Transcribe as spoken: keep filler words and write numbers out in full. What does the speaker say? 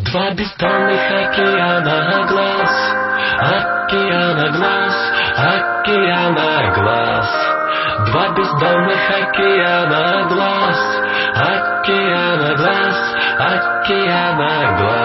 Два бездонных океана глаз, океана глаз, океана глаз. Два бездонных океана глаз, океана глаз, океана глаз.